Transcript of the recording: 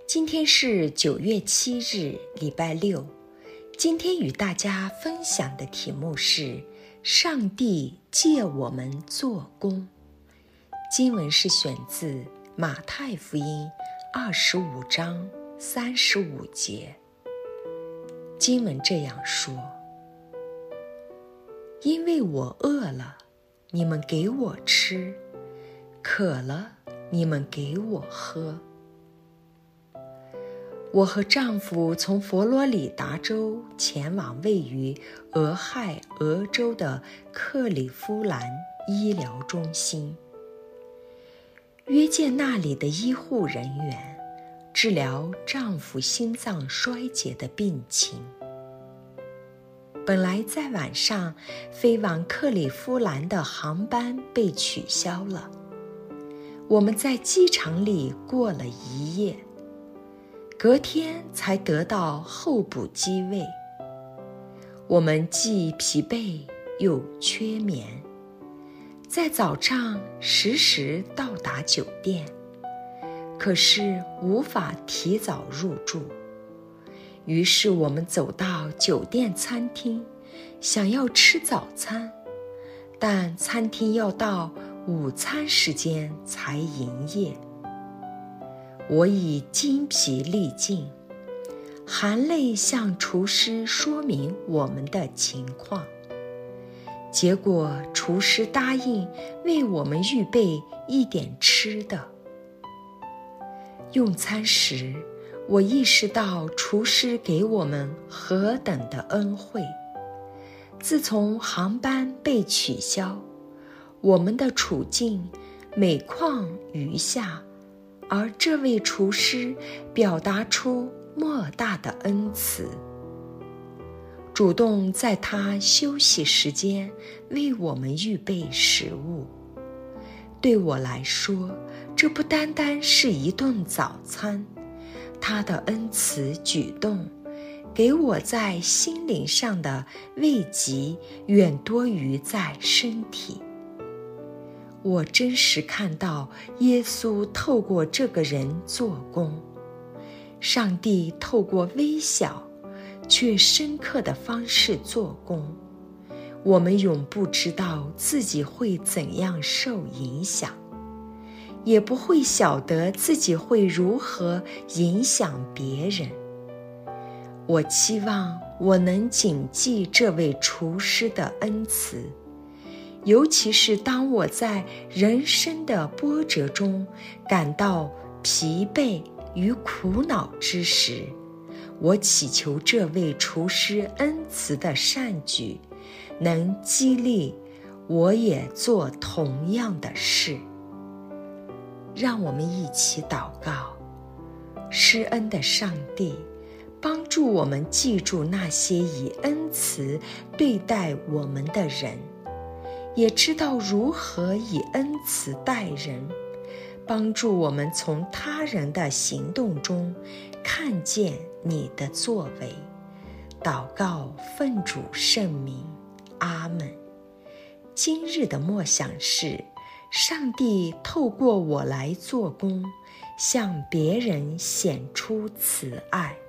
今天是9月7日，礼拜六。今天与大家分享的题目是上帝借我们做工。经文是选自马太福音25章35节。经文这样说：因为我饿了，你们给我吃；渴了，你们给我喝。我和丈夫从佛罗里达州前往位于俄亥俄州的克里夫兰医疗中心，约见那里的医护人员，治疗丈夫心脏衰竭的病情。本来在晚上飞往克里夫兰的航班被取消了，我们在机场里过了一夜，隔天才得到候补机位。我们既疲惫又缺眠，在早上10时到达酒店，可是无法提早入住。于是我们走到酒店餐厅，想要吃早餐，但餐厅要到午餐时间才营业。我已精疲力尽，含泪向厨师说明我们的情况。结果厨师答应为我们预备一点吃的。用餐时，我意识到厨师给我们何等的恩惠。自从航班被取消，我们的处境每况愈下，而这位厨师表达出莫大的恩慈，主动在他休息时间为我们预备食物。对我来说，这不单单是一顿早餐，他的恩慈举动给我在心灵上的慰藉远多于在身体。我真实看到耶稣透过这个人做工，上帝透过微小却深刻的方式做工。我们永不知道自己会怎样受影响，也不会晓得自己会如何影响别人。我期望我能谨记这位厨师的恩慈，尤其是当我在人生的波折中感到疲惫与苦恼之时，我祈求这位厨师恩慈的善举能激励我也做同样的事。让我们一起祷告。施恩的上帝，帮助我们记住那些以恩慈对待我们的人，也知道如何以恩慈待人，帮助我们从他人的行动中看见你的作为。祷告奉主圣名，阿们。今日的默想是：上帝透过我来做工，向别人显出慈爱。